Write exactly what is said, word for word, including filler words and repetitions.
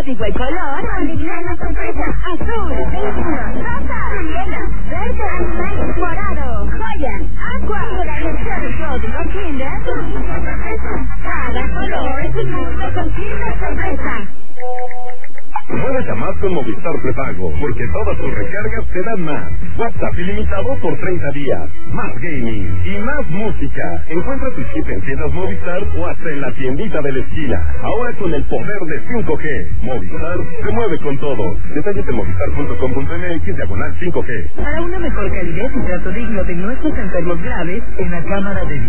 código y color. Original sorpresa. Azul, veintiuno, rosa, hielo, verde, animal, morado, joya, agua. Y la elección de código Kinder, tu misma sorpresa. Cada color es un mundo con Kinder sorpresa. Muévete a más con Movistar Prepago, porque todas tus recargas te dan más. WhatsApp ilimitado por treinta días, más gaming y más música. Encuentra tu chip en tiendas Movistar o hasta en la tiendita de la esquina. Ahora con el poder de cinco G. Movistar se mueve con todo. Detalles en movistar punto com punto m x diagonal cinco G. Para una mejor calidad y trato digno de nuestros enfermos graves, en la Cámara de